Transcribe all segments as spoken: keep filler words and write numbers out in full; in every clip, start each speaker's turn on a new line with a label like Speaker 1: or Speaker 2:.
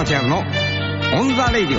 Speaker 1: 山千春のオンザレディ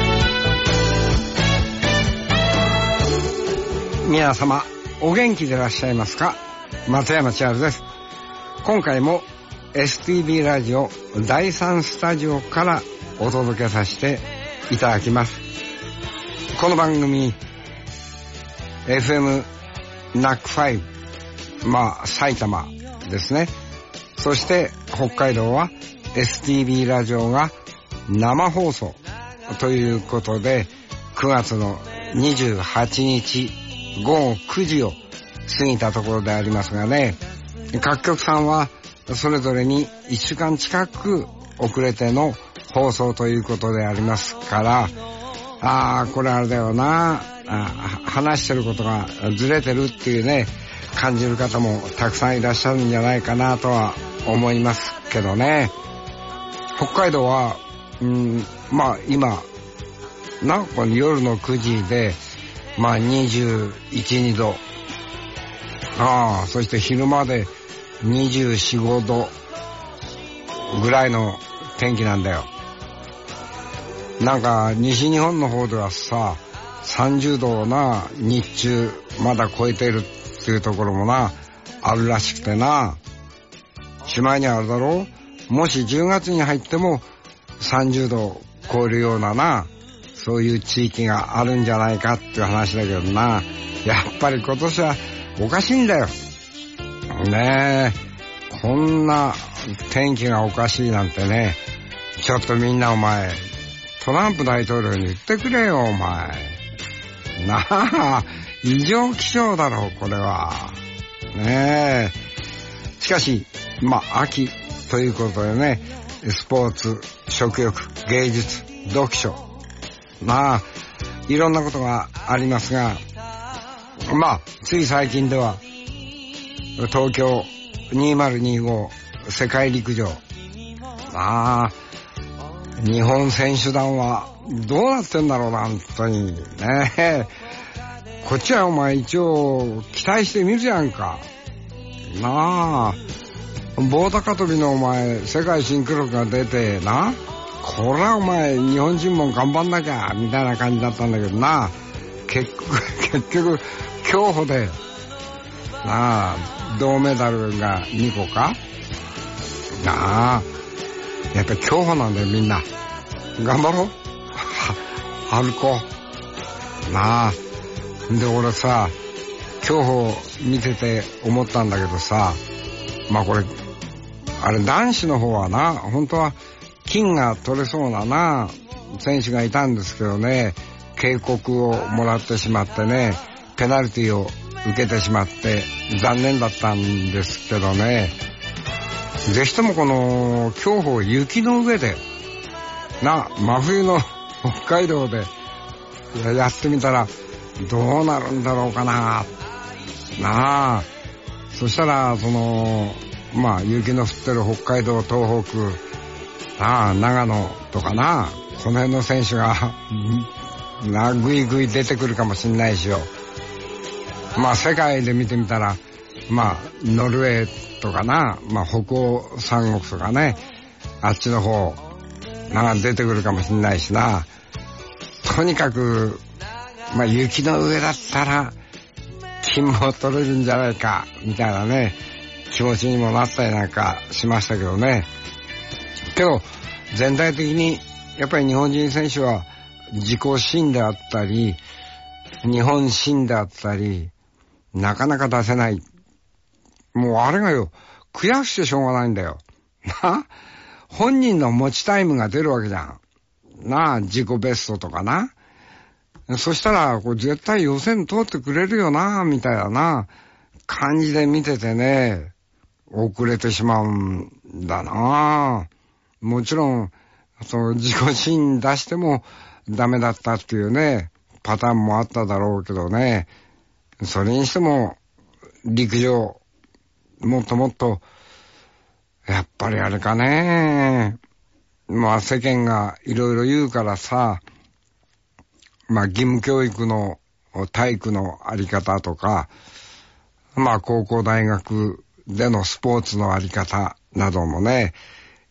Speaker 1: オ。皆様お元気でいらっしゃいますか？松山千春です。今回も エスティービー ラジオだいさんスタジオからお届けさせていただきます。この番組 エフエム ナックファイブ、まあ埼玉ですね。そして北海道は エスティービー ラジオが生放送ということで、くがつのにじゅうはちにちごごくじを過ぎたところでありますがね、各局さんはそれぞれにいっしゅうかん近く遅れての放送ということでありますから、ああこれあれだよなあ、話してることがずれてるっていうね感じる方もたくさんいらっしゃるんじゃないかなとは思いますけどね。北海道はうんまあ今なこの夜のくじでまあにじゅういち、にど、ああそして昼間でにじゅうよん、ごどぐらいの天気なんだよ。なんか西日本の方ではささんじゅうどをな日中まだ超えているっていうところもなあるらしくてな、しまいにあるだろう、もしじゅうがつに入ってもさんじゅうどを超えるようなな、そういう地域があるんじゃないかっていう話だけどな、やっぱり今年はおかしいんだよねえ。こんな天気がおかしいなんてね、ちょっとみんなお前トランプ大統領に言ってくれよお前なあ、異常気象だろうこれはねえ。しかしまあ秋ということでね、スポーツ、食欲、芸術、読書、まあいろんなことがありますが、まあつい最近では東京にせんにじゅうご世界陸上、まあ日本選手団はどうなってんだろうな本当にね。こっちはお前一応期待してみるじゃんかなあ。棒高跳びのお前世界新記録が出てな、これはお前日本人も頑張んなきゃみたいな感じだったんだけどな、結局結局競歩でなあ銅メダルがにこかなあ。やっぱり競歩なんだよ、みんな頑張ろう歩こうなあ。で俺さ競歩見てて思ったんだけどさ、まあこれあれ男子の方はな本当は金が取れそうなな選手がいたんですけどね、警告をもらってしまってね、ペナルティを受けてしまって残念だったんですけどね、ぜひともこの競歩雪の上でな、真冬の北海道でやってみたらどうなるんだろうかななあ。そしたらそのまあ雪の降ってる北海道、東北、なあ長野とかな、この辺の選手がなぐいぐい出てくるかもしんないしよ。まあ世界で見てみたらまあノルウェーとかな、まあ北欧三国とかね、あっちの方なんか出てくるかもしんないしな。とにかくまあ雪の上だったら金も取れるんじゃないかみたいなね気持ちにもなったりなんかしましたけどね。けど全体的にやっぱり日本人選手は自己新であったり日本新であったりなかなか出せない。もうあれがよ悔しくてしょうがないんだよな。本人の持ちタイムが出るわけじゃんなあ、自己ベストとかな。そしたらこれ絶対予選通ってくれるよなみたいな感じで見ててね、遅れてしまうんだな。もちろんその自己新出してもダメだったっていうねパターンもあっただろうけどね、それにしても陸上もっともっとやっぱりあれかね、まあ世間がいろいろ言うからさ、まあ義務教育の体育のあり方とか、まあ高校大学でのスポーツのあり方などもね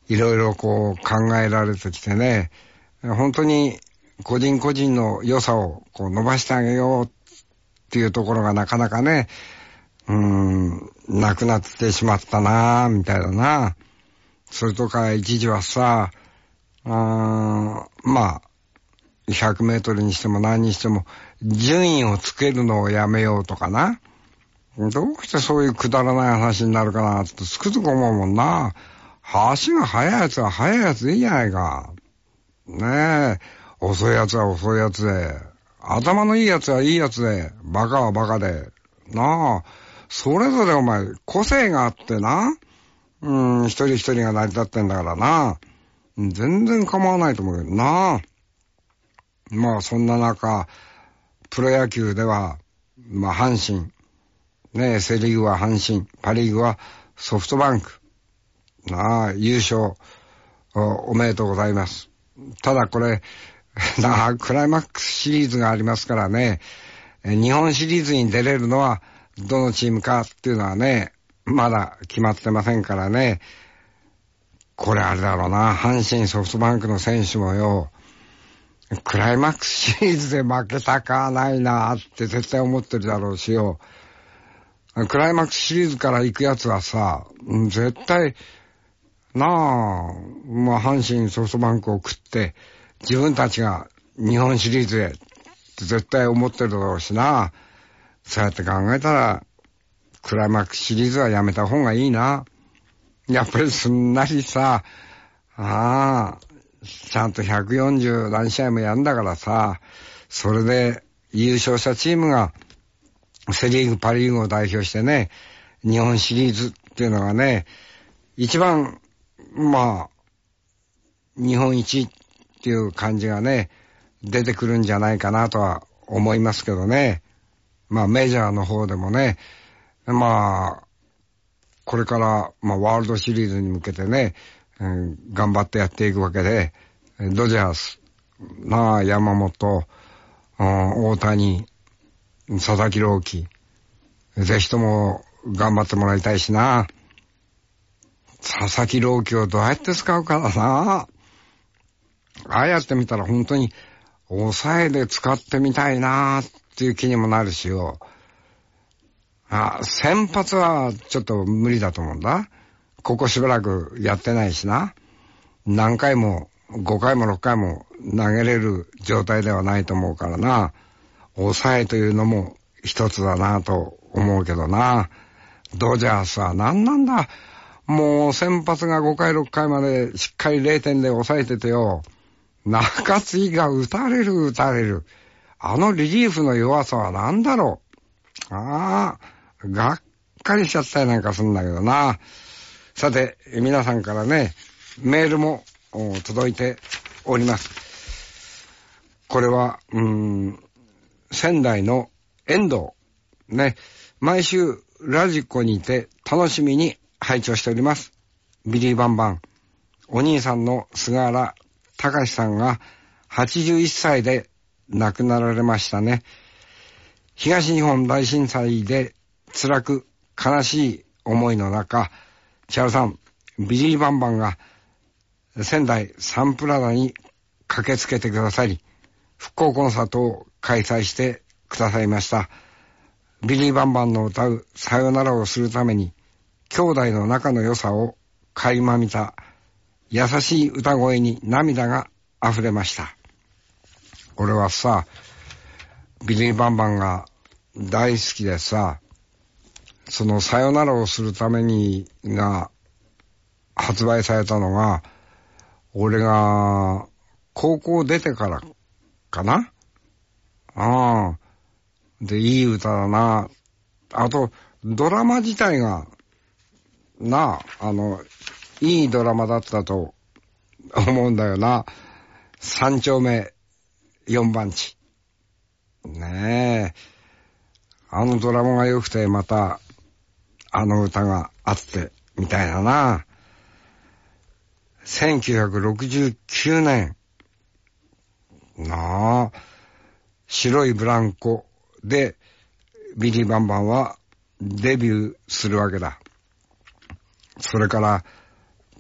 Speaker 1: いろいろこう考えられてきてね、本当に個人個人の良さをこう伸ばしてあげようっていうところがなかなかね、うーん、なくなってしまったなぁ、みたいだな。それとか一時はさ、あーまあ、ひゃくメートルにしても何にしても、順位をつけるのをやめようとかな。どうしてそういうくだらない話になるかなってつくづく思うもんな。足が速いやつは速いやつでいいじゃないか。ねえ、遅いやつは遅いやつで、頭のいいやつはいいやつで、バカはバカで、なあ、それぞれお前、個性があってな、うん、一人一人が成り立ってんだからな、全然構わないと思うけどな。まあそんな中、プロ野球では、まあ阪神、ねえ、セリーグは阪神、パリーグはソフトバンク、なあ、優勝お、おめでとうございます。ただこれ、なあ、クライマックスシリーズがありますからね、日本シリーズに出れるのはどのチームかっていうのはね、まだ決まってませんからね。これあれだろうな、阪神ソフトバンクの選手もよ、クライマックスシリーズで負けたかないなって絶対思ってるだろうしよ。クライマックスシリーズから行くやつはさ、絶対、なあ、まあ阪神ソフトバンクを食って、自分たちが日本シリーズへって絶対思ってるだろうしな。そうやって考えたら、クライマックスシリーズはやめた方がいいな。やっぱりすんなりさ、ああ、ちゃんとひゃくよんじゅう何試合もやんだからさ、それで優勝したチームがセリーグ、パリーグを代表してね、日本シリーズっていうのがね、一番、まあ、日本一っていう感じがね、出てくるんじゃないかなとは思いますけどね。まあメジャーの方でもね、まあ、これから、まあ、ワールドシリーズに向けてね、うん、頑張ってやっていくわけで、ドジャース、まあ、山本、うん、大谷、佐々木朗希、ぜひとも頑張ってもらいたいしな。佐々木朗希をどうやって使うかだな。ああやってみたら本当に抑えで使ってみたいなっていう気にもなるしよ。あ、先発はちょっと無理だと思うんだ。ここしばらくやってないしな。何回もごかいもろっかいも投げれる状態ではないと思うからな。抑えというのも一つだなと思うけどな。ドジャースは何なんだ。もう先発がごかいろっかいまでしっかりれいてんで抑えててよ。中継ぎが打たれる打たれる。あのリリーフの弱さは何だろう。ああ、がっかりしちゃったりなんかするんだけどな。さて、皆さんからね、メールも届いております。これは、うーん、仙台の遠藤。ね、毎週ラジコにて楽しみに拝聴しております。ビリーバンバン。お兄さんの菅原隆さんがはちじゅういっさいで亡くなられましたね。東日本大震災で辛く悲しい思いの中、千原さん、ビリーバンバンが仙台サンプラザに駆けつけてくださり、復興コンサートを開催してくださいました。ビリーバンバンの歌うさよならをするために、兄弟の仲の良さを垣間見た優しい歌声に涙が溢れました。俺はさ、ビリーバンバンが大好きでさ、そのさよならをするためにが発売されたのが、俺が高校出てからかな。ああ。で、いい歌だな。あと、ドラマ自体が、なあ、あの、いいドラマだったと思うんだよな。三丁目四番地。ねえ。あのドラマが良くて、また、あの歌があって、みたいなな。せんきゅうひゃくろくじゅうきゅうねん。なあ。白いブランコで、ビリーバンバンはデビューするわけだ。それから、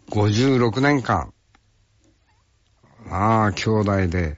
Speaker 1: ごじゅうろくねんかん、ああ、兄弟で、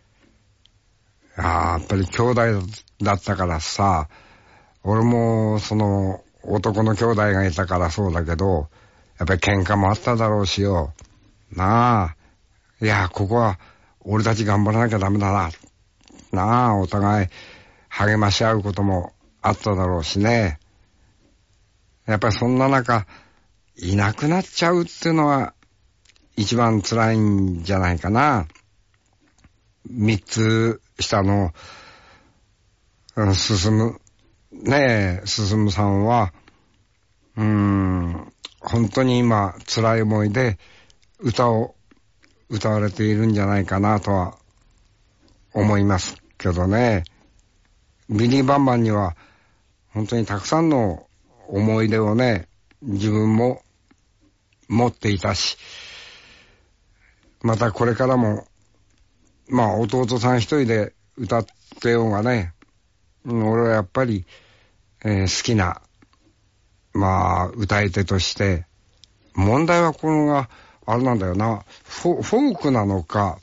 Speaker 1: ああ、やっぱり兄弟だったからさ、俺もその男の兄弟がいたからそうだけど、やっぱり喧嘩もあっただろうしよ。なあ、いや、ここは俺たち頑張らなきゃダメだな。なあ、お互い励まし合うこともあっただろうしね。やっぱりそんな中、いなくなっちゃうっていうのは一番辛いんじゃないかな。三つ下の、うん、進む、ねえ、進さんは、うーん、本当に今辛い思いで歌を歌われているんじゃないかなとは思いますけどね。ビリー・バンバンには本当にたくさんの思い出をね、自分も持っていたし、またこれからも、まあ弟さん一人で歌ってようがね、俺はやっぱり、えー、好きな、まあ歌い手として、問題はこのが、あれなんだよな、フォ、フォークなのか、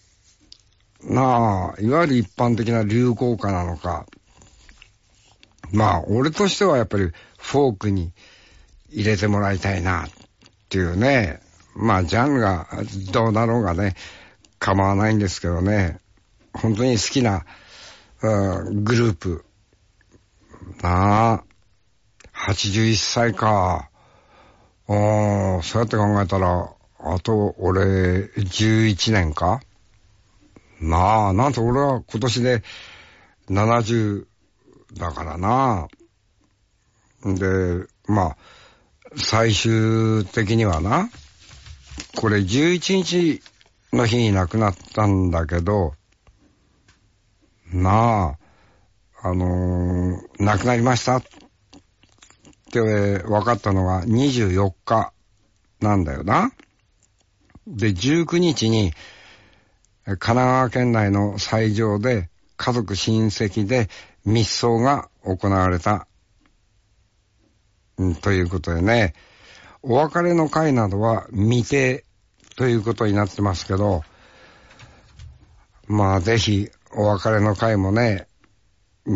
Speaker 1: なあ、いわゆる一般的な流行歌なのか、まあ俺としてはやっぱりフォークに入れてもらいたいなっていうね、まあジャンルがどうだろうがね、構わないんですけどね、本当に好きな、うん、グループ、なあ、はちじゅういっさいか。ああ、そうやって考えたら、あと俺じゅういちねんか。なあ、なんと俺は今年でななじゅうだからな。で、まあ、最終的にはな、これじゅういちにちの日に亡くなったんだけど、なあ、あのー、亡くなりましたって分かったのがにじゅうよっかなんだよな。で、じゅうくにちに神奈川県内の斎場で家族親戚で密葬が行われた、うん、ということでね、お別れの会などは未定ということになってますけど、まあぜひお別れの会もね、うん、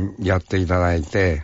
Speaker 1: やっていただいて、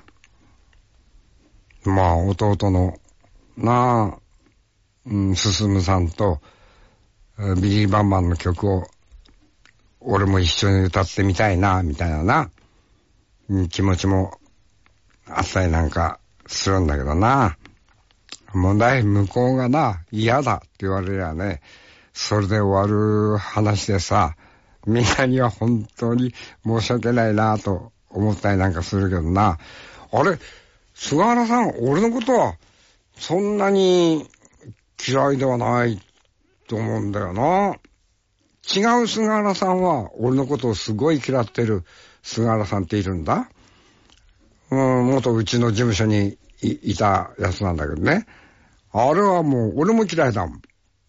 Speaker 1: まあ弟のなあ、うん、進さんとビリー・バンバンの曲を俺も一緒に歌ってみたいなみたいなな、うん、気持ちもあったりなんかするんだけどな。問題向こうがな、嫌だって言われりゃね、それで終わる話でさ、みんなには本当に申し訳ないなと思ったりなんかするけどな。あれ、菅原さん、俺のことはそんなに嫌いではないと思うんだよな。違う菅原さんは俺のことをすごい嫌ってる菅原さんっているんだ。うん、元うちの事務所に い, いたやつなんだけどね。あれはもう俺も嫌いだもん。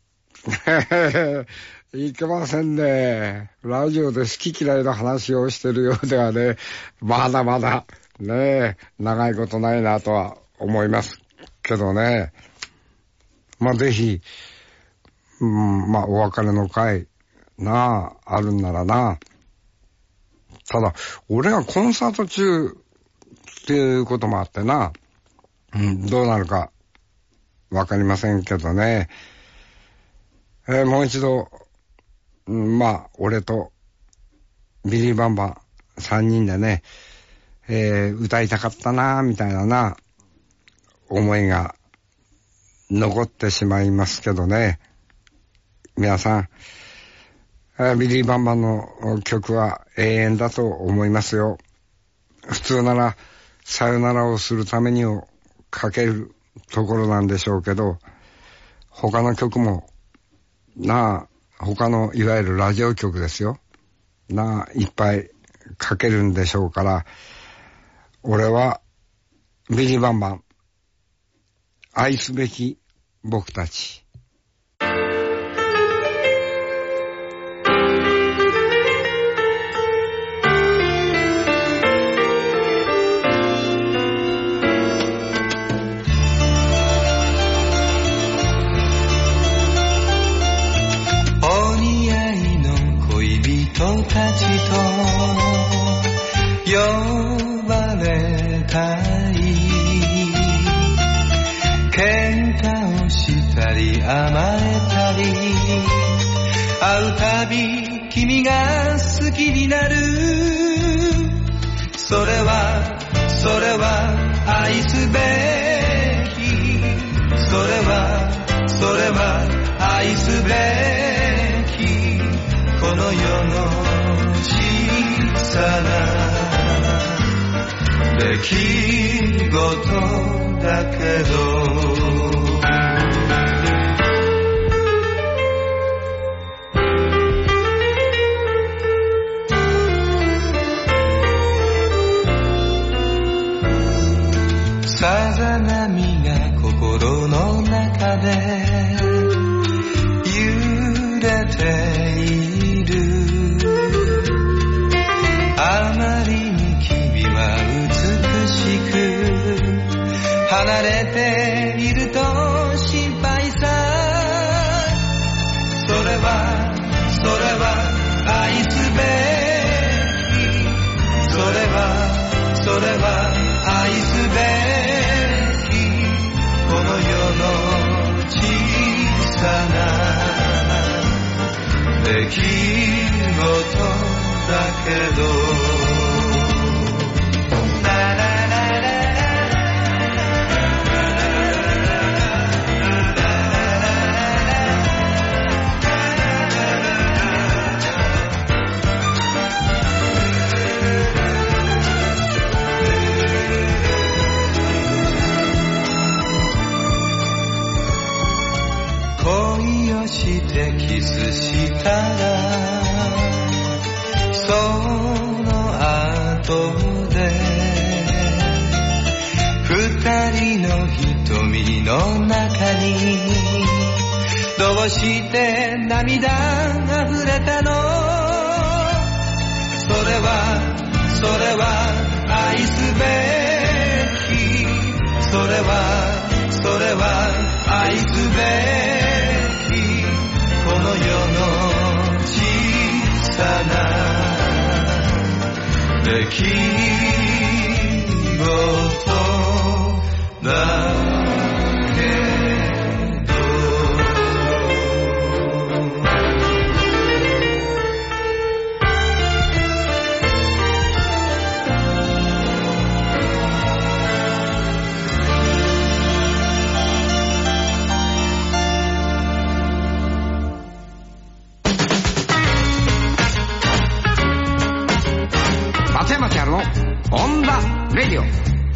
Speaker 1: いけませんね。ラジオで好き嫌いの話をしてるようではね、まだまだね、長いことないなとは思いますけどね。まあぜひ、うん、まあお別れの会なあ、あるんならな。ただ、俺がコンサート中っていうこともあってな、うん、どうなるかわかりませんけどね。えー、もう一度、うん、まあ、俺とビリー・バンバン三人でね、えー、歌いたかったな、みたいなな、思いが残ってしまいますけどね。皆さん、えー、ビリー・バンバンの曲は永遠だと思いますよ。普通なら、さよならをするためにをかけるところなんでしょうけど、他の曲も、なあ、他のいわゆるラジオ局ですよ。なあ、いっぱいかけるんでしょうから、俺はビリー・バンバン、愛すべき僕たち。
Speaker 2: 人たちと呼ばれたい喧嘩をしたり甘えたり会うたび君が好きになるそれはそれは愛すべきそれはそれは愛すべきこの世の小さな出来事だけどさざ波が心の中で揺れているあまりに君は美しく離れていると心配さそれはそれは愛すべきそれはそれは愛すべきこの世の小さな出来事だけどしてキスしたらその後で二人の瞳の中にどうして涙が溢れたのそれはそれは愛すべきそれはそれは愛すべきこの世の小さな出来事だけど
Speaker 1: 松山千春のオンダレディオ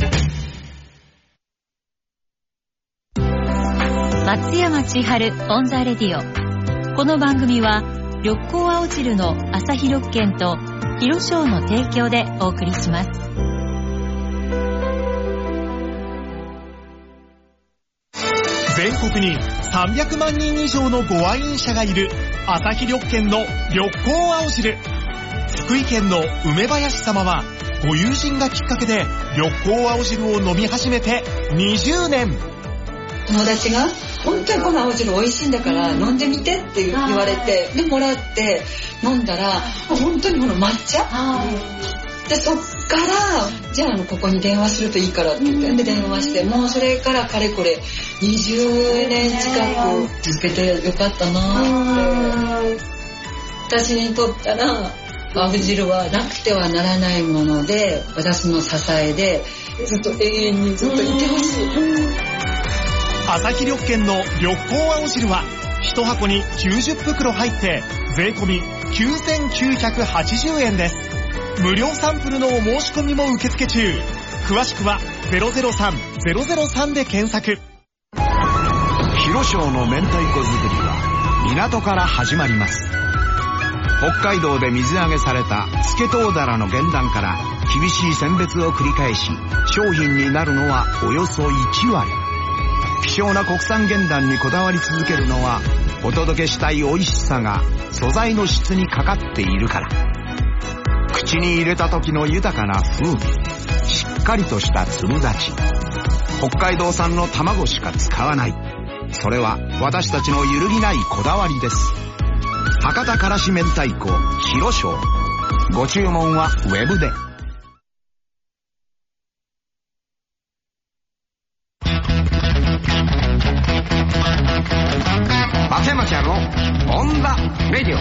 Speaker 3: 松山千春オンザレディオこの番組は緑光青汁の朝日緑券と広商の提供でお送りします。
Speaker 4: 全国にさんびゃくまんにん以上のご愛飲者がいる朝日緑券の緑光青汁。福井県の梅林様はご友人がきっかけで緑光青汁を飲み始めてにじゅうねん。
Speaker 5: 友達が本当にこの青汁美味しいんだから飲んでみてって言われてでもらって飲んだら本当にこの抹茶でそっからじゃあここに電話するといいからって言ってで電話してもうそれからかれこれにじゅうねん近く続けてよかったなって私にとったら青汁はなくてはならないもので私の支えでずっと永遠にずっといてほしい。
Speaker 4: 朝日緑券の緑光青汁はひと箱にきゅうじゅっぷくろ入って税込みきゅうせんきゅうひゃくはちじゅうえんです。無料サンプルのお申し込みも受付中。詳しくはゼロゼロさん ゼロゼロさんで検索。
Speaker 6: 広商の明太子作りは港から始まります。北海道で水揚げされたスケトウダラの原卵から厳しい選別を繰り返し商品になるのはおよそいちわり。希少な国産原卵にこだわり続けるのはお届けしたい美味しさが素材の質にかかっているから。口に入れた時の豊かな風味、しっかりとした粒立ち、北海道産の卵しか使わない。それは私たちの揺るぎないこだわりです。 博多からし明太子広翔。ご注文はウェブで。
Speaker 1: 松山千春のオンダレディオ。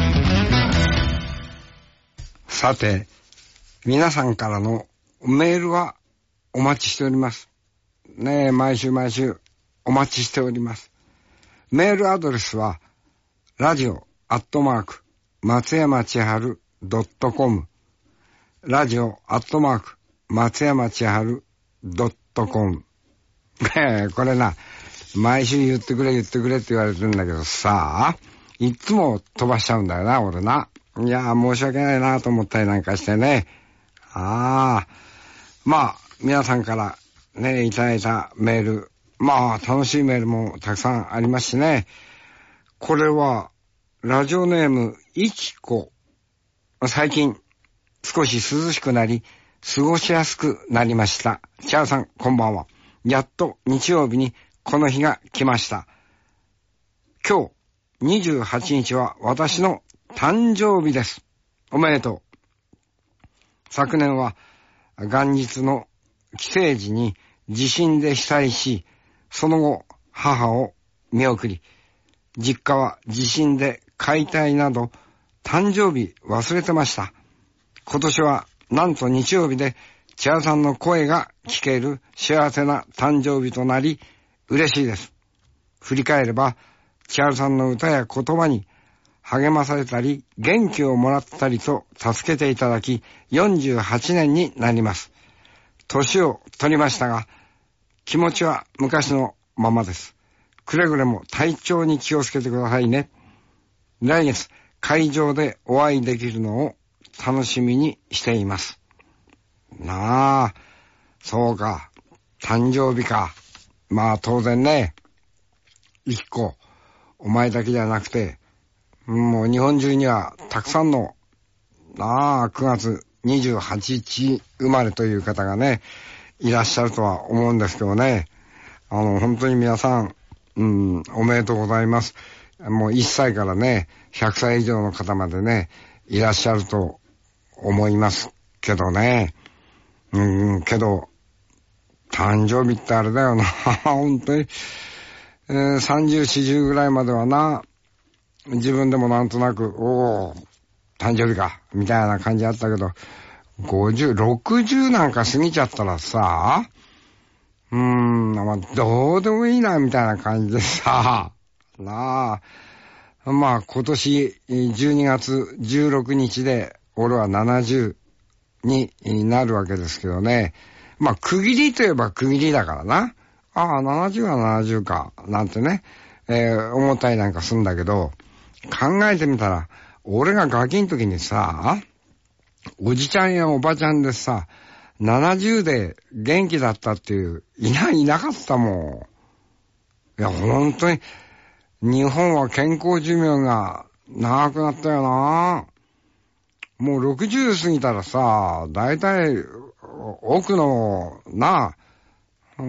Speaker 1: さて、皆さんからのメールはお待ちしております。ねえ、毎週毎週お待ちしております。メールアドレスは、ラジオアットマーク、松山千春ドットコム。ラジオアットマーク、松山千春ドットコム。これな、毎週言ってくれ言ってくれって言われてるんだけどさ、いつも飛ばしちゃうんだよな、俺な。いやー、申し訳ないなと思ったりなんかしてね。ああ、まあ、皆さんからね、いただいたメール、まあ、楽しいメールもたくさんありますしね。これは、ラジオネーム、いちこ。最近、少し涼しくなり、過ごしやすくなりました。チャーさん、こんばんは。やっと日曜日にこの日が来ました。今日、にじゅうはちにちは私の誕生日です。おめでとう。昨年は、元日の帰省時に地震で被災し、その後、母を見送り、実家は地震で解体など、誕生日忘れてました。今年は、なんと日曜日で、千春さんの声が聞ける幸せな誕生日となり、嬉しいです。振り返れば、千春さんの歌や言葉に励まされたり、元気をもらったりと助けていただき、よんじゅうはちねんになります。年を取りましたが、気持ちは昔のままです。くれぐれも体調に気をつけてくださいね。来月、会場でお会いできるのを楽しみにしています。なあ、そうか、誕生日か。まあ当然ね、一個、お前だけじゃなくて、もう日本中にはたくさんの、なあ、くがつにじゅうはちにち生まれという方がね、いらっしゃるとは思うんですけどね。あの、本当に皆さん、うん、おめでとうございます。もういっさいからね、ひゃくさい以上の方までね、いらっしゃると思いますけどね。うん、けど、誕生日ってあれだよな、本当に、えー、さんじゅう、よんじゅうぐらいまではな、自分でもなんとなく、おー、誕生日か、みたいな感じだったけど、ごじゅう、ろくじゅうなんか過ぎちゃったらさ、うーん、まあ、どうでもいいな、みたいな感じでさ、なあ、まあ、今年じゅうにがつじゅうろくにちで、俺はななじゅうになるわけですけどね。まあ、区切りといえば区切りだからな。ああ、ななじゅうはななじゅうか、なんてね、えー、思ったりなんかするんだけど、考えてみたら、俺がガキの時にさ、おじちゃんやおばちゃんでさ、ななじゅうで元気だったっていう、いない、いなかったもん。いや、本当に、日本は健康寿命が長くなったよな。もうろくじゅう過ぎたらさ、だいたい奥のな、うん、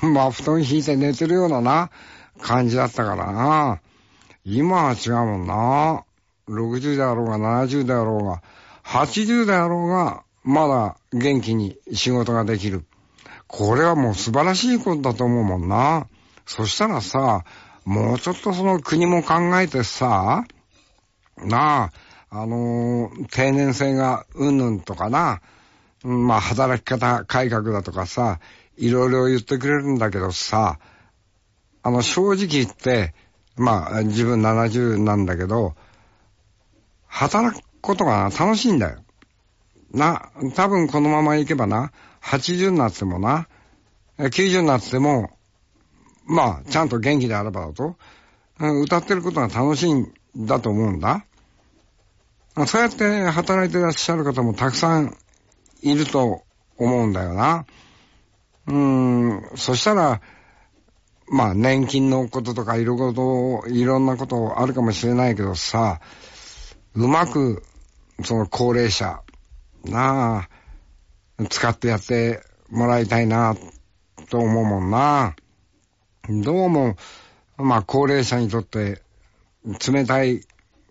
Speaker 1: まあ布団引いて寝てるようなな、感じだったからな。今は違うもんな。ろくじゅうであろうがななじゅうであろうが、はちじゅうであろうが、まだ元気に仕事ができる。これはもう素晴らしいことだと思うもんな。そしたらさ、もうちょっとその国も考えてさ、なあ、あのー、定年制がうんぬんとかな、うん、まあ働き方改革だとかさ、いろいろ言ってくれるんだけどさ、あの正直言って、まあ自分ななじゅうなんだけど、働くことが楽しいんだよ。な、多分このままいけばな、はちじゅうになってもな、きゅうじゅうになっても、まあ、ちゃんと元気であればだと、歌ってることが楽しいんだと思うんだ。そうやって働いてらっしゃる方もたくさんいると思うんだよな。うーん、そしたら、まあ、年金のこととかいろいろ、いろんなことあるかもしれないけどさ、うまく、その高齢者、なあ、使ってやってもらいたいな、と思うもんな。どうも、まあ、高齢者にとって、冷たい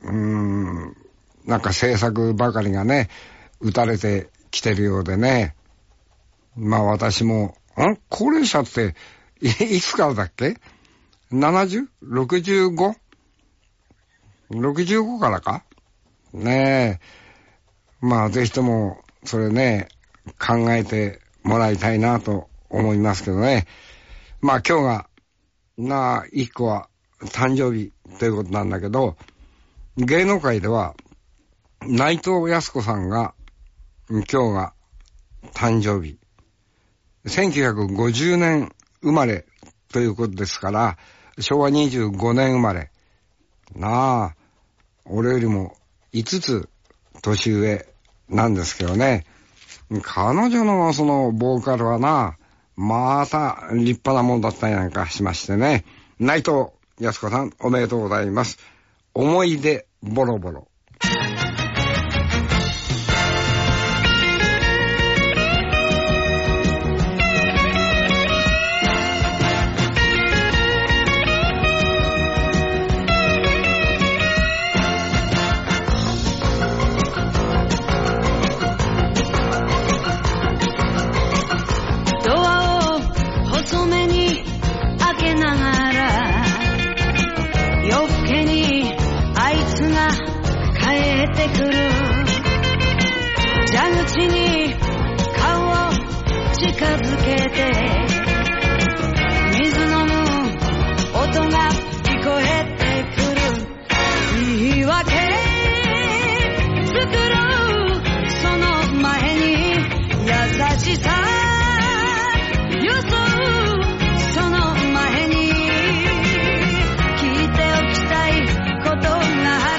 Speaker 1: うーん、なんか政策ばかりがね、打たれてきてるようでね。まあ私も、ん高齢者ってい、いつからだっけ ?ななじゅう?ろくじゅうご?ろくじゅうご からかねえ。まあぜひとも、それね、考えてもらいたいなと思いますけどね。まあ今日が、なあ、一個は誕生日ということなんだけど、芸能界では、内藤康子さんが、今日が誕生日。せんきゅうひゃくごじゅうねん生まれということですから、しょうわにじゅうごねん生まれ。なあ、俺よりもいつつ年上なんですけどね。彼女のそのボーカルはな、また立派なもんだったりなんかしましてね。内藤康子さんおめでとうございます。思い出ボロボロ。
Speaker 7: 蛇口に顔を近づけて水飲む音が聞こえてくる。言い訳作ろうその前に優しさよそうその前に聞いておきたいことがあ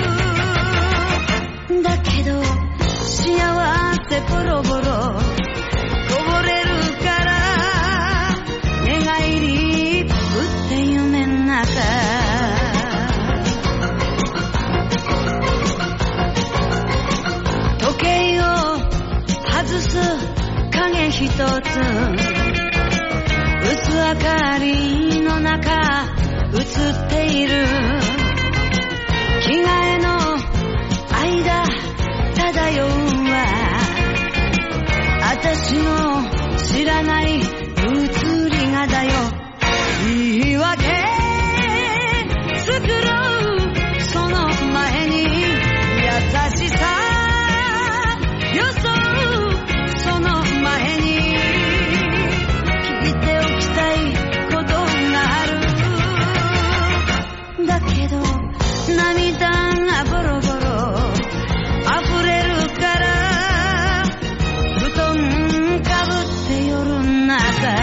Speaker 7: る。だけど幸せボロボロこぼれるから寝返り打って夢の中時計を外す影一つ薄明かりの中映っている着替えの間漂う私の知らない移りがだよ。言い訳作ろうその前に優しさよそうその前に聞いておきたいことがある。だけど涙がボロボロ溢れるから夜中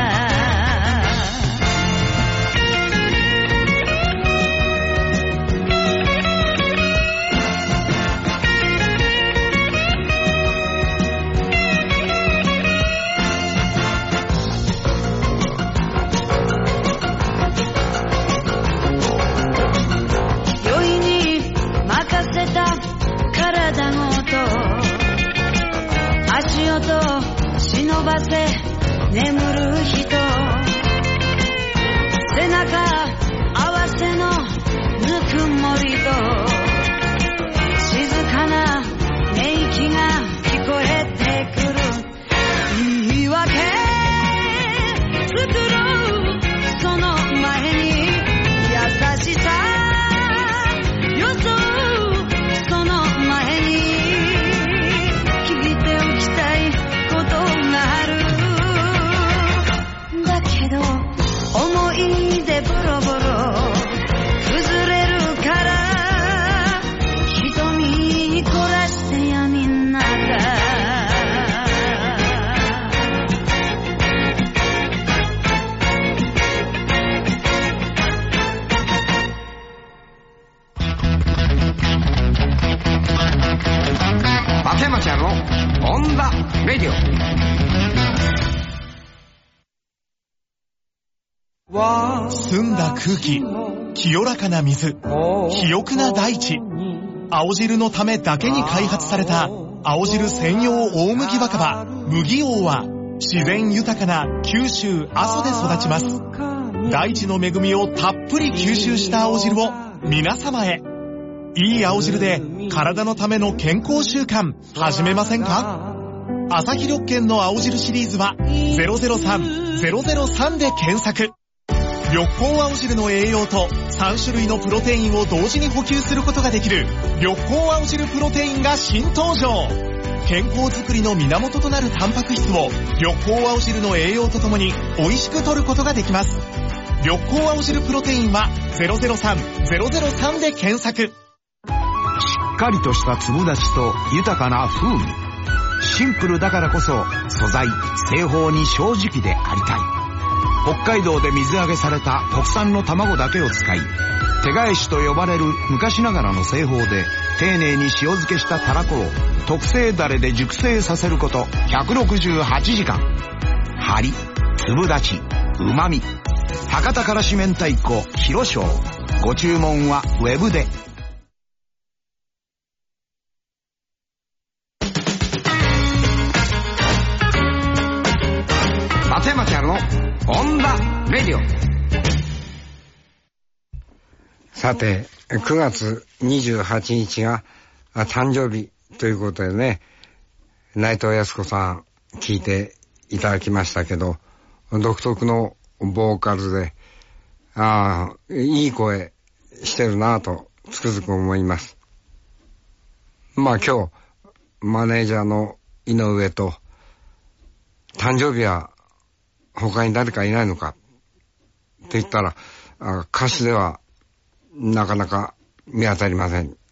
Speaker 7: 酔いに任せた体ごと足音忍ばせ眠る人背中合わせのぬくもりと静かな寝息が聞こえてくる。言い訳作ろうその前に優しさよそうその前に聞いておきたいことがある。だけど思い出ボロボロ崩れるから瞳凝らして闇の中
Speaker 1: 松山千春のオン・ザ・レディオ。
Speaker 4: 澄んだ空気、清らかな水、肥沃な大地。青汁のためだけに開発された青汁専用大麦若葉麦王は自然豊かな九州阿蘇で育ちます。大地の恵みをたっぷり吸収した青汁を皆様へ。 いい青汁で体のための健康習慣始めませんか？アサヒ緑健の青汁シリーズはゼロゼロさんゼロゼロさんで検索。緑光青汁の栄養とさん種類のプロテインを同時に補給することができる緑光青汁プロテインが新登場。健康づくりの源となるタンパク質を緑光青汁の栄養とともに美味しく摂ることができます。緑光青汁プロテインはゼロゼロさんゼロゼロさんで検索。
Speaker 6: しっかりとした粒立ちと豊かな風味。シンプルだからこそ素材、製法に正直でありたい。北海道で水揚げされた国産の卵だけを使い、手返しと呼ばれる昔ながらの製法で丁寧に塩漬けしたたらこを特製ダレで熟成させることひゃくろくじゅうはちじかん。張り、粒立ち、旨味。博多からし明太子広翔。ご注文はウェブで。
Speaker 1: 松山千春のオンダレディオ。さて、くがつにじゅうはちにちが誕生日ということでね、内藤康子さん聞いていただきましたけど、独特のボーカルで、ああ、いい声してるなぁとつくづく思います。まあ今日、マネージャーの井上と、誕生日は他に誰かいないのかって言ったら、あ歌手ではなかなか見当たりません。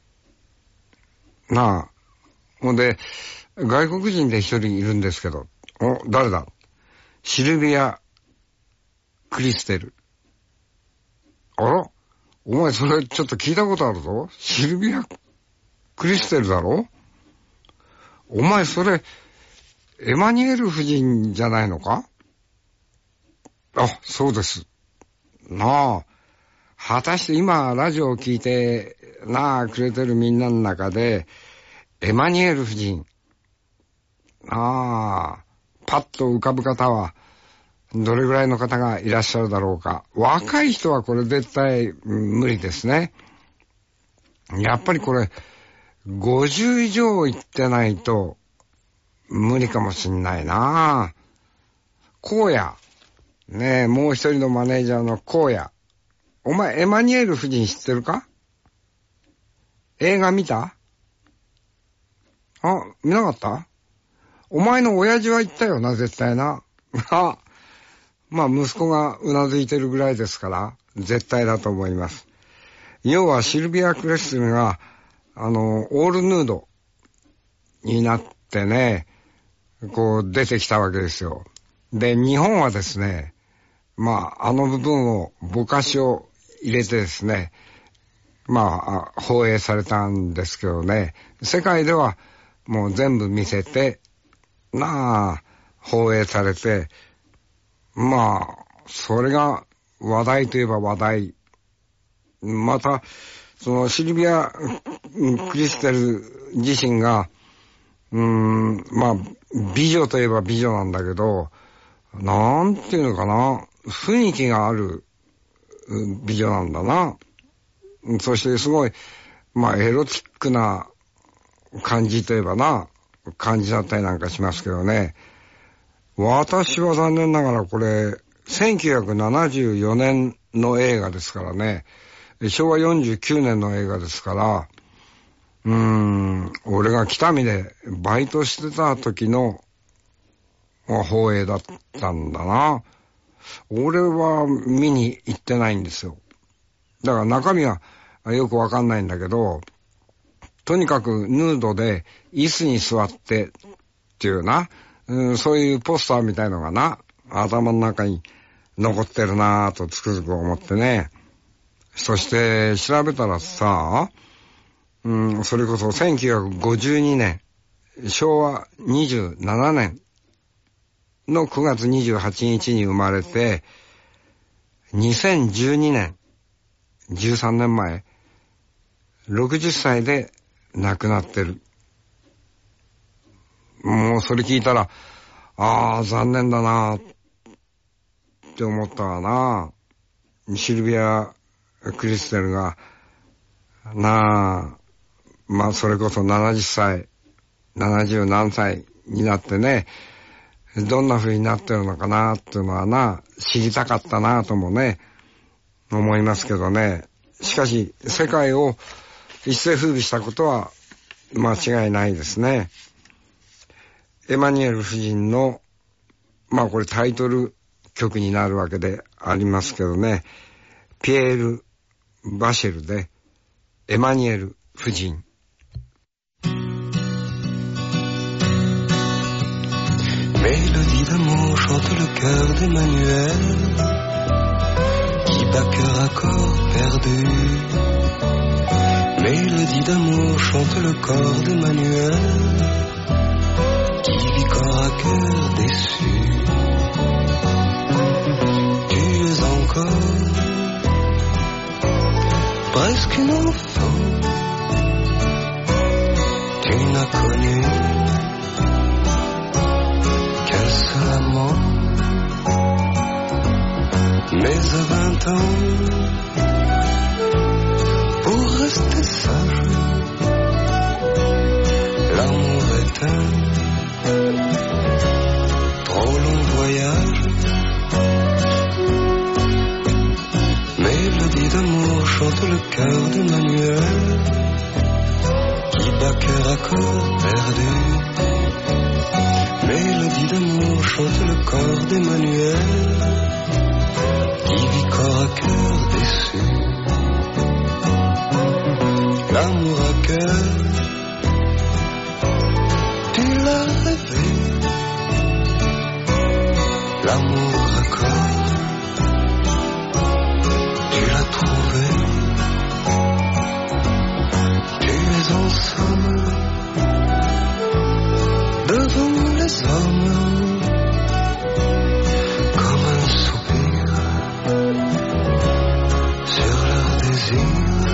Speaker 1: なあ。ほんで、外国人で一人いるんですけど、お、誰だ？シルビア・クリステル。あら？お前それちょっと聞いたことあるぞ。シルビア・クリステルだろ？お前それ、エマニュエル夫人じゃないのか？あ、そうです。なあ。果たして今ラジオを聞いてなあくれてるみんなの中でエマニュエル夫人、ああパッと浮かぶ方はどれぐらいの方がいらっしゃるだろうか。若い人はこれ絶対無理ですね。やっぱりこれごじゅう以上いってないと無理かもしんないな。荒野ねえ、もう一人のマネージャーの荒野。お前、エマニュエル夫人知ってるか？映画見た？あ、見なかった？お前の親父は言ったよな、絶対な。あ、まあ、息子がうなずいてるぐらいですから、絶対だと思います。要は、シルビア・クレステルが、あの、オールヌードになってね、こう、出てきたわけですよ。で、日本はですね、まあ、あの部分をぼかしを入れてですね、まあ、放映されたんですけどね、世界ではもう全部見せて、なあ、放映されて、まあ、それが話題といえば話題。また、そのシルビア・クリステル自身が、うーん、まあ、美女といえば美女なんだけど、なんていうのかな、雰囲気がある美女なんだな。そしてすごい、まあエロチックな感じといえばな、感じだったりなんかしますけどね。私は残念ながらこれ、せんきゅうひゃくななじゅうよねんの映画ですからね。しょうわよんじゅうきゅうねんの映画ですから、うーん、俺が北見でバイトしてた時の放映だったんだな。俺は見に行ってないんですよ。だから中身はよくわかんないんだけど、とにかくヌードで椅子に座ってっていうな、うん、そういうポスターみたいのがな、頭の中に残ってるなぁとつくづく思ってね。そして調べたらさ、うん、それこそせんきゅうひゃくごじゅうにねん、しょうわにじゅうななねんのくがつにじゅうはちにちに生まれて、にせんじゅうにねん、じゅうさんねんまえ、ろくじゅっさいで亡くなってる。もうそれ聞いたら、ああ、残念だなって思ったわな。シルビア・クリステルが、 なあ、まあそれこそななじゅっさい、ななじゅうなんさいになってね、どんな風になってるのかなっていうのはな、知りたかったなともね、思いますけどね。しかし世界を一世風靡したことは間違いないですね。エマニュエル夫人の、まあこれタイトル曲になるわけでありますけどね、ピエール・バシェルでエマニュエル夫人。
Speaker 2: Mélodie d'amour chante le cœur d'Emmanuel, qui bat cœur à corps perdu. Mélodie d'amour chante le corps d'Emmanuel, qui vit corps à cœur déçu. Tu es encore presque une enfant, tu n'as connu qu'un seul amant. Mais à vingt ans, pour rester sage, l'amour est un trop long voyage. Mélodie d'amour chante le cœur d'Emmanuel, qui bat cœur à corps perdu. Mélodie d'amour chante le corps d'Emmanuel, qui vit corps à cœur déçu. L'amour à cœur, tu l'as rêvé. L'amour à corps, tu l'as trouvé. Tu es en somme devant les hommes, comme un soupir sur leur désir.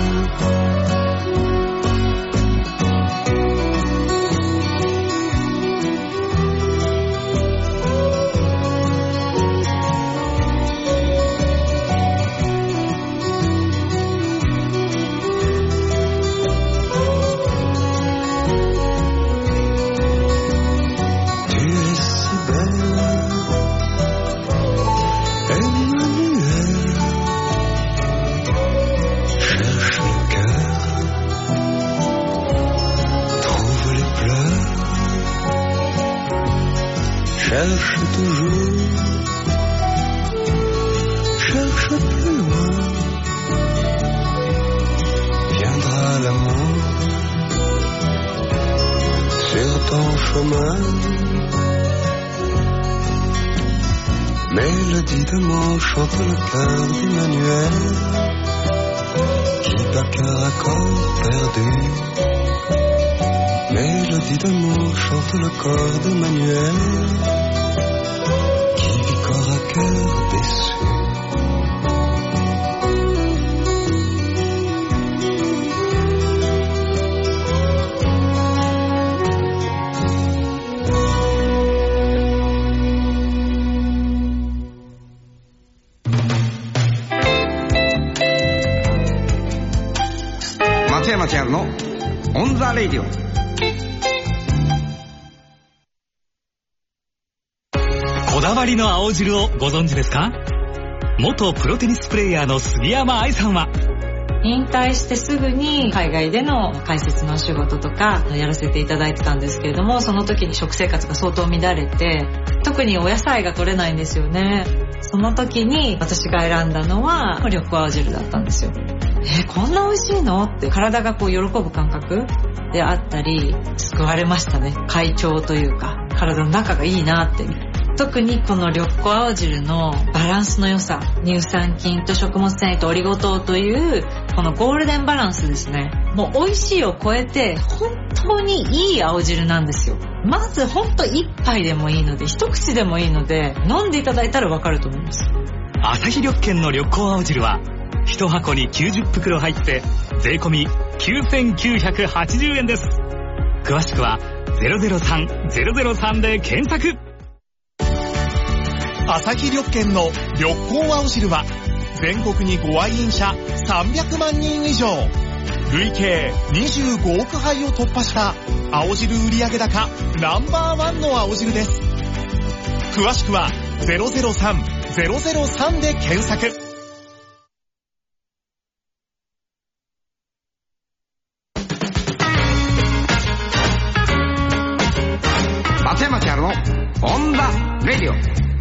Speaker 2: Cherche toujours, cherche plus loin, viendra l'amour sur ton chemin. Mélodie d'amour chante le cœur d'Emmanuel, qui bat cœur à corps perdu. Mélodie d'amour chante le corps d'Emmanuel, qui vit corps à cœur déçu.
Speaker 1: 松山千春のオンザレイディオ。
Speaker 4: こだわりの青汁をご存知ですか？元プロテニスプレーヤーの杉山愛さんは、
Speaker 8: 引退してすぐに海外での解説のお仕事とかやらせていただいてたんですけれども、その時に食生活が相当乱れて、特にお野菜が取れないんですよね。その時に私が選んだのは緑黄青汁だったんですよ。えー、こんな美味しいのって体がこう喜ぶ感覚であったり、救われましたね。快調というか体の中がいいなって。特にこの緑黄青汁のバランスの良さ、乳酸菌と食物繊維とオリゴ糖というこのゴールデンバランスですね。もう美味しいを超えて本当にいい青汁なんですよ。まず本当一杯でもいいので、一口でもいいので飲んでいただいたらわかると思います。
Speaker 4: アサヒ緑健の緑黄青汁は一箱にきゅうじゅっぷくろ入って税込みきゅうせんきゅうひゃくはちじゅうえんです。詳しくはゼロゼロさん ゼロゼロさんで検索。
Speaker 9: アサヒ緑健の緑黄青汁は全国にご愛飲者さんびゃくまんにん以上、
Speaker 4: 累計にじゅうごおくはいを突破した青汁売上高ナンバーワンの青汁です。詳しくはゼロゼロさん ゼロゼロさんで検索。
Speaker 1: 松山千春のオンダレディオ。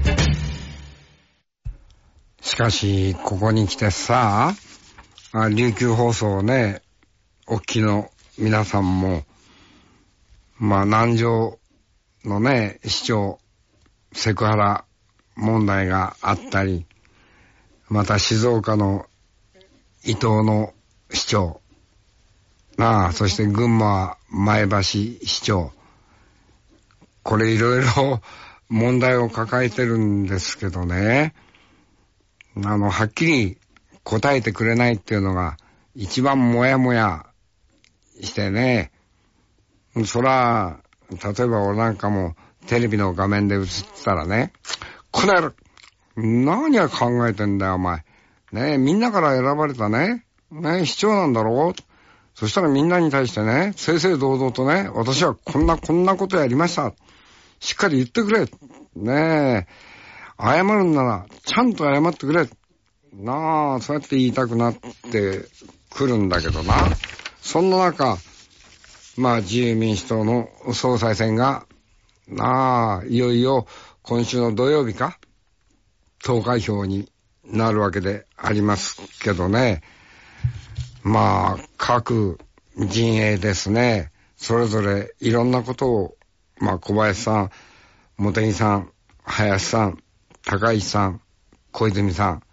Speaker 1: しかしここに来てさ、琉球放送ね、お聞きの皆さんも、まあ南城のね、市長セクハラ問題があったり、また静岡の伊東の市長、なあ、そして群馬前橋市長、これいろいろ問題を抱えてるんですけどね、あの、はっきり答えてくれないっていうのが一番もやもやしてね、そら、例えば俺なんかもテレビの画面で映ってたらね、この野郎、何を考えてんだよお前。ねえ、みんなから選ばれたね、ねえ、市長なんだろう。そしたらみんなに対してね、正々堂々とね、私はこんなこんなことやりました。しっかり言ってくれ。ねえ、謝るんならちゃんと謝ってくれ。なあ、そうやって言いたくなってくるんだけどな。そんな中、まあ自由民主党の総裁選が、なあ、いよいよ今週の土曜日か、投開票になるわけでありますけどね。まあ、各陣営ですね、それぞれいろんなことを、まあ小林さん、茂木さん、林さん、高市さん、小泉さん、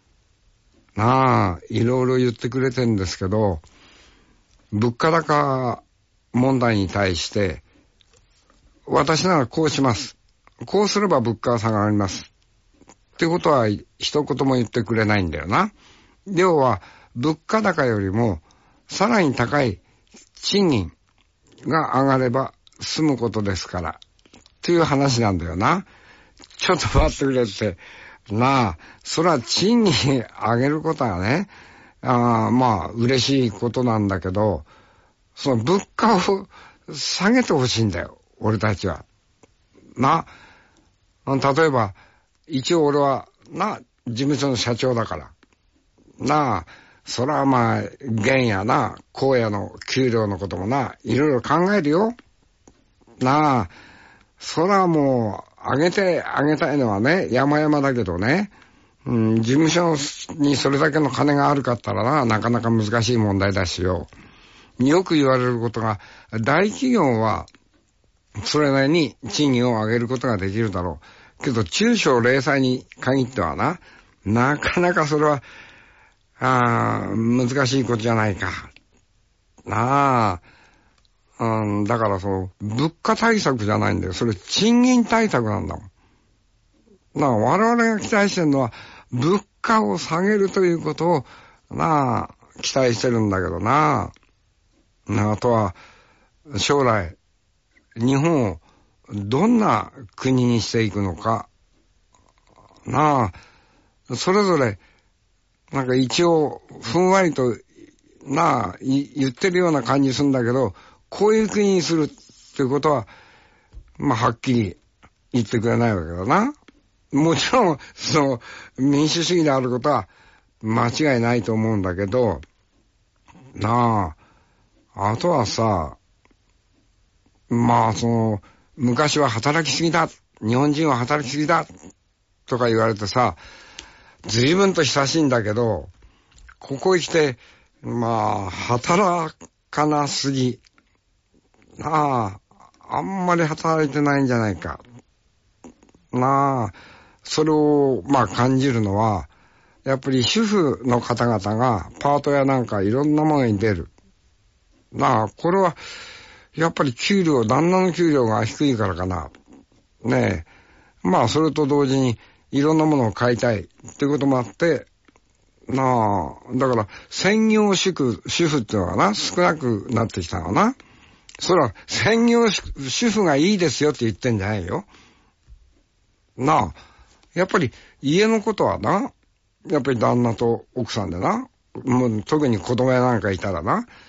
Speaker 1: なあ、いろいろ言ってくれてるんですけど、物価高問題に対して、私ならこうします。こうすれば物価は下がります。ってことは一言も言ってくれないんだよな。要は、物価高よりも、さらに高い賃金が上がれば済むことですから、っていう話なんだよな。ちょっと待ってくれって。なあ、それは賃金上げることはね、あまあ嬉しいことなんだけど、その物価を下げてほしいんだよ、俺たちは。な、例えば、一応俺は、な、事務所の社長だから。なあ、そらまあ、現やな、荒野の給料のこともな、いろいろ考えるよ。なあ、そらもう、上げて、上げたいのはね、山々だけどね、うん、事務所にそれだけの金があるかったらな、なかなか難しい問題だしよ。よく言われることが、大企業は、それなりに賃金を上げることができるだろう。けど、中小零細に限ってはな、なかなかそれは、あ難しいことじゃないか。なあ、うん、だからその、物価対策じゃないんだよ。それ賃金対策なんだもん。なあ、我々が期待してるのは、物価を下げるということを、なあ、期待してるんだけどな。なあ、あとは、将来、日本をどんな国にしていくのか。なあ、それぞれ、なんか一応、ふんわりと、なあ、言ってるような感じするんだけど、こういう国にするっていうことは、まあ、はっきり言ってくれないわけだな。もちろん、その、民主主義であることは間違いないと思うんだけど、なあ、あとはさ、まあ、その、昔は働きすぎだ、日本人は働きすぎだ、とか言われてさ、随分と久しいんだけど、ここへ来て、まあ、働かなすぎ。なあ、あんまり働いてないんじゃないか。なあ、それを、まあ感じるのは、やっぱり主婦の方々がパートやなんかいろんなものに出る。なあ、これは、やっぱり給料、旦那の給料が低いからかな。ねえ。まあ、それと同時に、いろんなものを買いたいっていうこともあって、なあ、だから、専業主婦、主婦っていうのはな、少なくなってきたのな。それは、専業主婦がいいですよって言ってんじゃないよ。なあ、やっぱり、家のことはな、やっぱり旦那と奥さんでな、もう特に子供やなんかいたらな、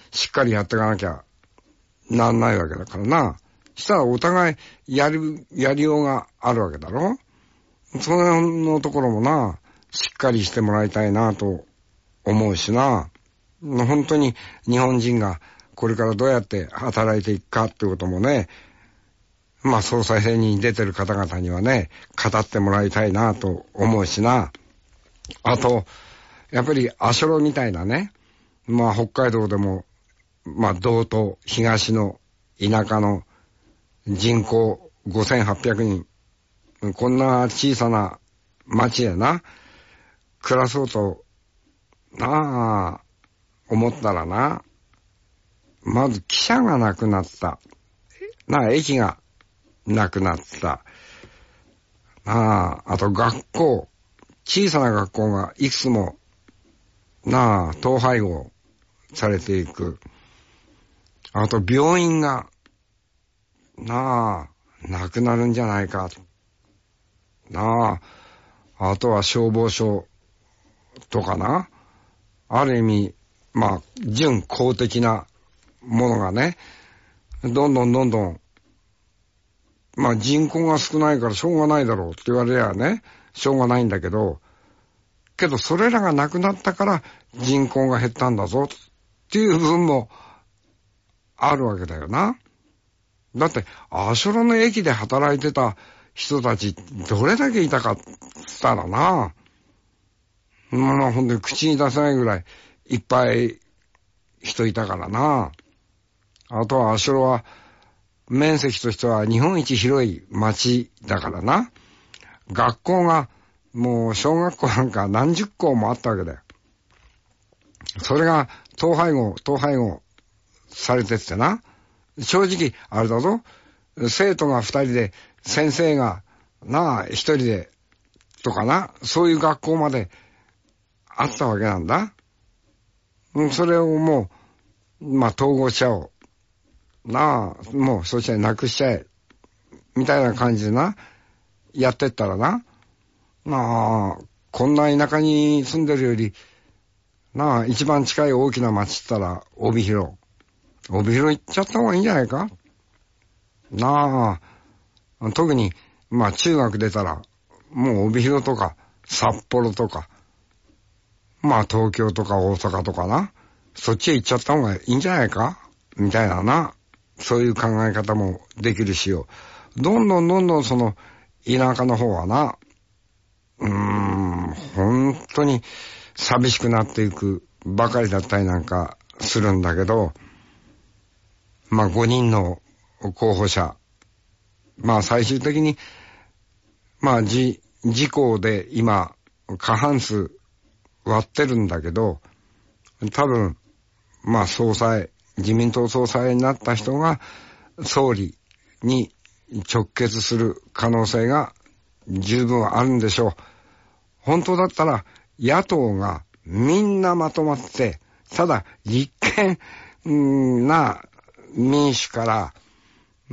Speaker 1: しっかりやっていかなきゃなんないわけだからな。したらお互いやる、やりようがあるわけだろ。そのところもな、しっかりしてもらいたいなと思うしな。本当に日本人がこれからどうやって働いていくかってこともね、まあ総裁選に出てる方々にはね、語ってもらいたいなと思うしな。あと、やっぱりアショロみたいなね、まあ北海道でも、まあ道東、東の田舎の人口ごせんはっぴゃくにん、こんな小さな町でな、暮らそうと、なあ、思ったらな、まず汽車がなくなった。なあ、駅がなくなった。なあ、あと学校、小さな学校がいくつも、なあ、統廃合されていく。あと病院が、なあ、なくなるんじゃないか。なあ、あとは消防署とかな。ある意味、まあ、準公的なものがね、どんどんどんどん、まあ人口が少ないからしょうがないだろうって言われりゃね、しょうがないんだけど、けどそれらがなくなったから人口が減ったんだぞっていう部分もあるわけだよな。だって、アショロの駅で働いてた人たちどれだけいたかって言ったらな、まあほんとに口に出せないぐらいいっぱい人いたからな。あとはアショロは面積としては日本一広い町だからな。学校がもう小学校なんか何十校もあったわけだよ。それが統廃合、統廃合されてってな。正直あれだぞ。生徒が二人で先生がなあ一人でとかな。そういう学校まであったわけなんだ。それをもう、まあ統合しちゃおう。なあ、もうそしたらなくしちゃえ。みたいな感じでな、やってったらな。なあ、こんな田舎に住んでるより、なあ、一番近い大きな町って言ったら、帯広。帯広行っちゃった方がいいんじゃないかなあ、特に、まあ中学出たら、もう帯広とか、札幌とか、まあ東京とか大阪とかな、そっちへ行っちゃった方がいいんじゃないかみたいなな、そういう考え方もできるしよ。どんどんどんどんその田舎の方はな、うーん、本当に寂しくなっていくばかりだったりなんかするんだけど、まあごにんの候補者、まあ最終的に、まあ自、自公で今過半数割ってるんだけど、多分、まあ総裁、自民党総裁になった人が総理に直結する可能性が十分あるんでしょう。本当だったら野党がみんなまとまって、ただ立憲な民主から、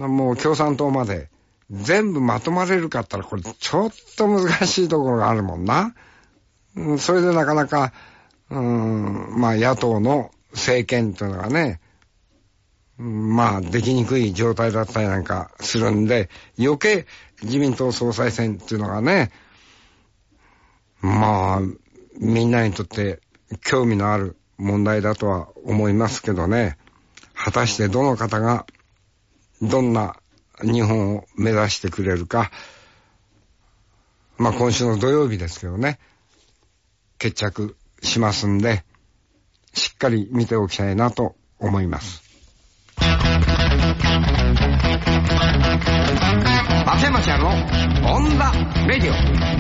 Speaker 1: もう共産党まで全部まとまれるかったらこれちょっと難しいところがあるもんな。それでなかなか、うーん、まあ野党の政権というのがね、まあできにくい状態だったりなんかするんで、余計自民党総裁選っていうのがね、まあみんなにとって興味のある問題だとは思いますけどね、果たしてどの方がどんな日本を目指してくれるか、まあ今週の土曜日ですけどね、決着しますんで、しっかり見ておきたいなと思います。
Speaker 6: 松山千春のオンザレディオ。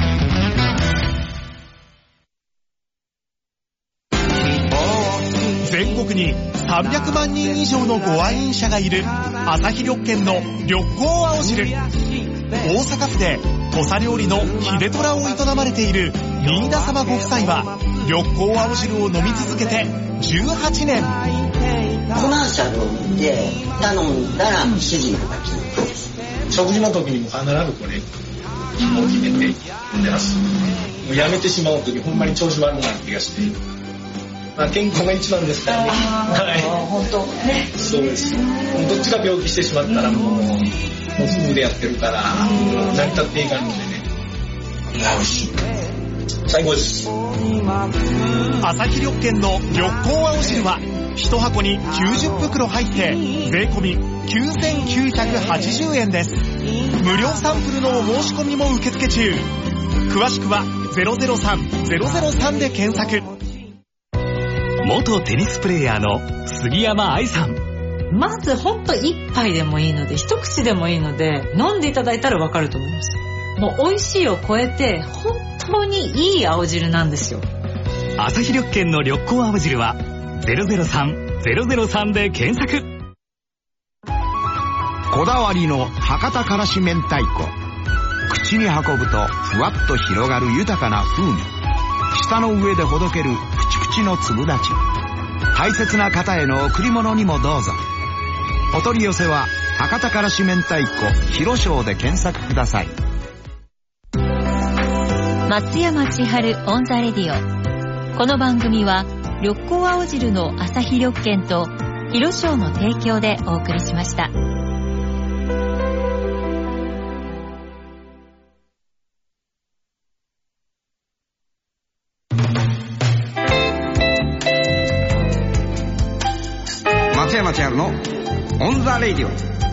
Speaker 4: 全国にさんびゃくまんにん以上のご愛飲者がいる朝日緑券の緑光青汁。大阪府で土佐料理の秀虎を営まれている新田様ご夫妻は緑光青汁を飲み続けてじゅうはちねん。
Speaker 10: コマーシャルを見て頼んだら指示が来る。
Speaker 11: 食事の時にも必ずこれを決めて飲んでます。もうやめてしまう時ほんまに調子悪くなる気がして、 まあ、健康が一番ですからね。はい。
Speaker 5: 本当ね。
Speaker 11: そうです。どっちが病気してしまったらもう、もうフルでやってるから、成り立っていかんのでね。美味しい。最高です。
Speaker 4: 朝日緑券の緑光青汁は一箱にきゅうじゅっぷくろ入って税込みきゅうせんきゅうひゃくはちじゅうえんです。無料サンプルのお申し込みも受付中。詳しくはゼロゼロさん ゼロゼロさんで検索。
Speaker 12: 元テニスプレーヤーの杉山愛さん。
Speaker 8: まずほんと一杯でもいいので、一口でもいいので飲んでいただいたらわかると思います。もう美味しいを超えて本当にいい青汁なんですよ。
Speaker 12: 朝日緑券の緑光青汁はゼロゼロさん ゼロゼロさんで検索。
Speaker 6: こだわりの博多からし明太子。口に運ぶとふわっと広がる豊かな風味。舌の上でほどけるプチプチの粒立ち。大切な方への贈り物にもどうぞ。お取り寄せは博多からし明太子広商で検索ください。
Speaker 3: 松山千春オンザレディオ。この番組は緑光青汁の朝日緑券と広商の提供でお送りしました。
Speaker 1: 松山千春のオンザレディオ。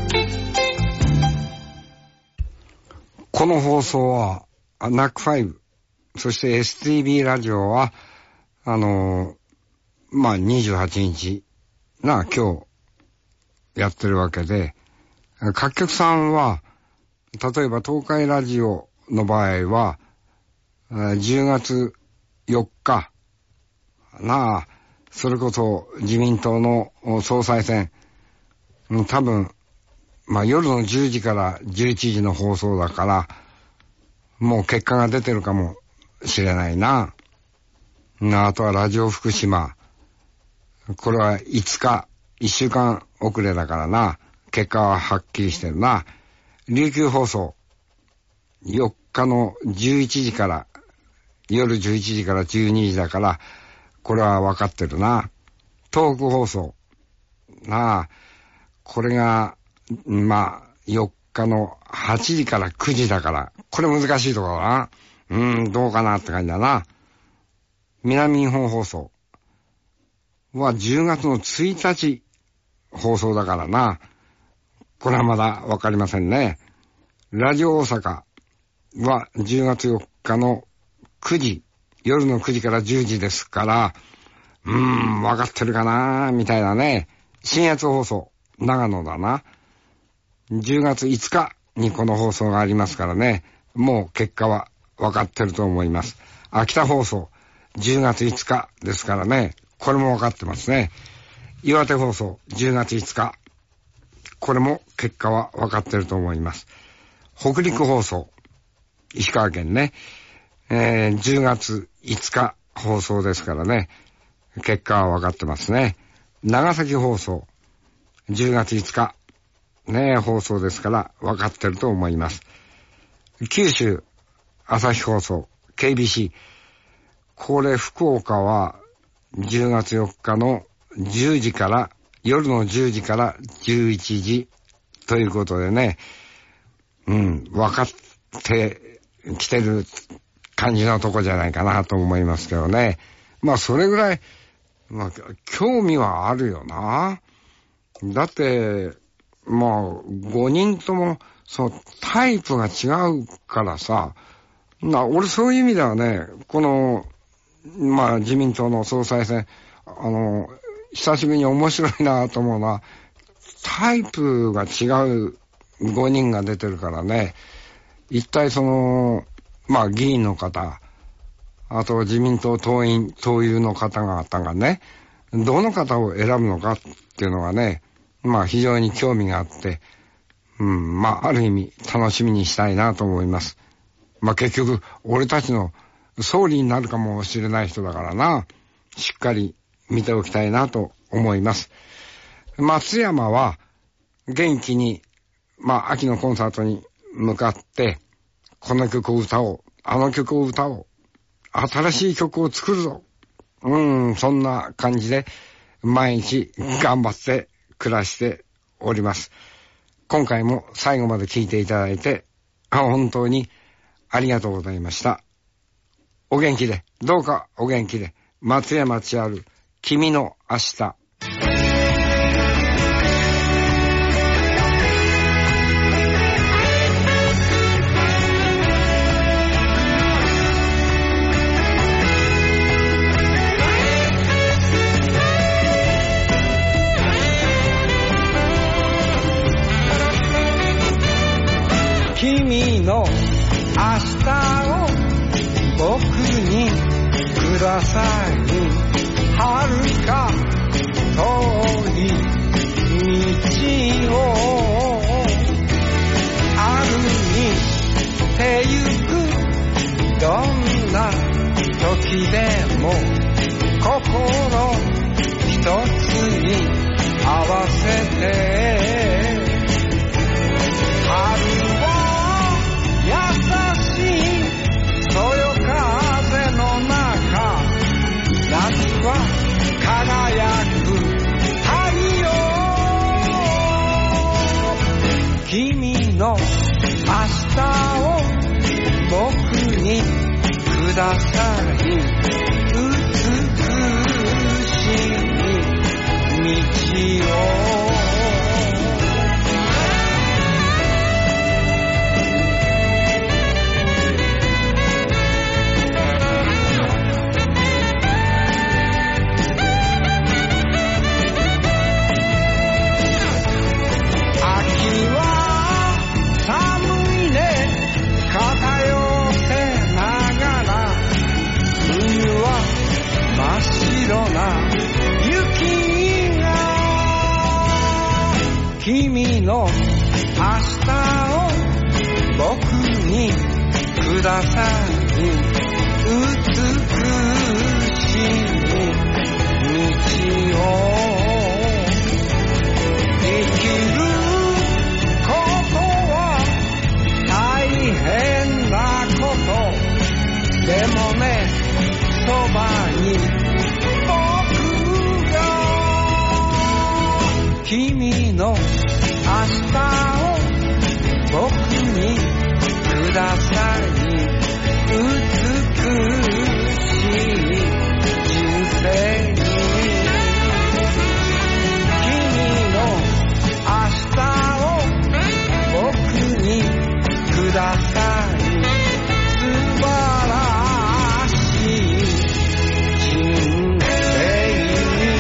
Speaker 1: この放送はナックファイブ、そして エスティービー ラジオはあのー、まあにじゅうはちにちな今日やってるわけで、各局さんは例えば東海ラジオの場合はじゅうがつよっかなあ、それこそ自民党の総裁選、多分まあ夜のじゅうじからじゅういちじの放送だからもう結果が出てるかもしれないな。あとはラジオ福島、これはいつかいっしゅうかん遅れだからな、結果ははっきりしてるな。琉球放送よっかのじゅういちじから夜じゅういちじからじゅうにじだからこれは分かってるな。東北放送なあ、これがまあよっかのはちじからくじだからこれ難しいところだな。うーんどうかなって感じだな。南日本放送はじゅうがつのついたち放送だからな、これはまだわかりませんね。ラジオ大阪はじゅうがつよっかのくじ、夜のくじからじゅうじですから、うーんわかってるかなみたいなね。新越放送長野だな、じゅうがついつかにこの放送がありますからね、もう結果は分かってると思います。秋田放送じゅうがついつかですからね、これも分かってますね。岩手放送じゅうがついつか、これも結果は分かってると思います。北陸放送石川県ね、えー、じゅうがついつか放送ですからね、結果は分かってますね。長崎放送じゅうがついつかね放送ですから分かってると思います。九州朝日放送 ケービーシー、 これ福岡はじゅうがつよっかのじゅうじから夜のじゅうじからじゅういちじということでね、うん分かってきてる感じのとこじゃないかなと思いますけどね。まあそれぐらいまあ興味はあるよな。だってまあごにんともそのタイプが違うからさ、な俺そういう意味ではね、このまあ自民党の総裁選、あの久しぶりに面白いなと思うのは、タイプが違うごにんが出てるからね、一体そのまあ議員の方、あと自民党党員党友の方々がね、どの方を選ぶのかっていうのがね、まあ非常に興味があって、うん、まあある意味楽しみにしたいなと思います。まあ結局俺たちの総理になるかもしれない人だからな、しっかり見ておきたいなと思います。松山は元気にまあ秋のコンサートに向かって、この曲を歌おう、あの曲を歌おう、新しい曲を作るぞうん、そんな感じで毎日頑張って暮らしております。今回も最後まで聞いていただいて本当にありがとうございました。お元気で、どうかお元気で。松山千春、君の明日。君の明日を僕にください。遥か遠い道を歩いてゆく。どんな時でも心一つに合わせて。春優しいそよ風の中、夏は輝く太陽。君の明日を僕にください。美しい道を。君の明日を僕にください。美しい道を。生きることは大変なこと。でもね、そばに僕が。君の明日を僕にください。美しい人生に。君の明日を僕にください。素晴らしい人生に。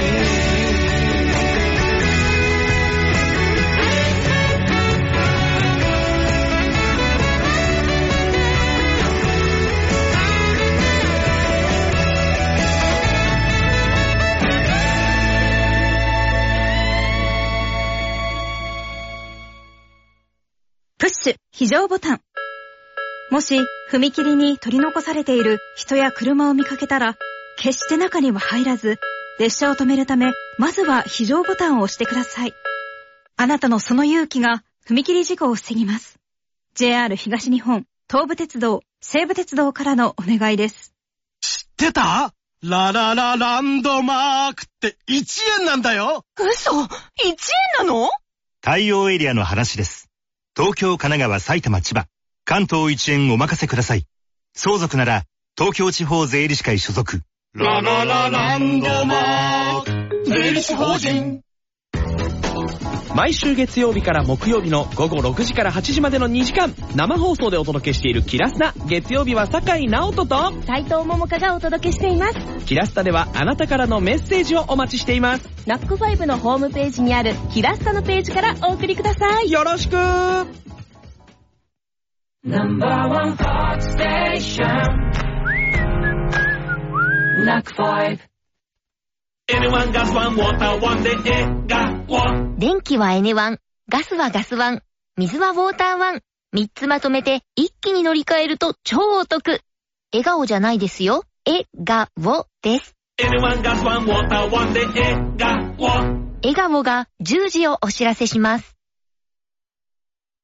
Speaker 13: プッシュ非常ボタン。もし踏切に取り残されている人や車を見かけたら、決して中には入らず、列車を止めるためまずは非常ボタンを押してください。あなたのその勇気が踏切事故を防ぎます。 ジェイアール 東日本、東武鉄道、西武鉄道からのお願いです。
Speaker 4: 知ってた？ラララランドマークっていちえんなんだよ。
Speaker 14: 嘘？いちえんなの？
Speaker 12: 対応エリアの話です。東京、神奈川、埼玉、千葉、関東いちえんお任せください。相続なら東京地方税理士会所属
Speaker 4: ラララランドマーク税理士法人。
Speaker 15: 毎週月曜日から木曜日の午後ろくじからはちじまでのにじかん、生放送でお届けしているキラスタ。月曜日は酒井直人と
Speaker 16: 斉藤桃香がお届けしています。
Speaker 15: キラスタではあなたからのメッセージをお待ちしています。
Speaker 16: ナックファイブのホームページにあるキラスタのページからお送りください。
Speaker 15: よろしく。ナ
Speaker 2: ンバーワントークステーションナックファイブ。
Speaker 4: エヌワン ガスワンウォーターワンで笑顔。
Speaker 17: 電気は エヌワン、ガスはガスワン、水はウォーターワン。みっつまとめて一気に乗り換えると超お得。笑顔じゃないですよ。笑顔です。
Speaker 4: エヌワン ガスワンウォーターワンで笑顔。
Speaker 17: 笑顔がじゅうじをお知らせします。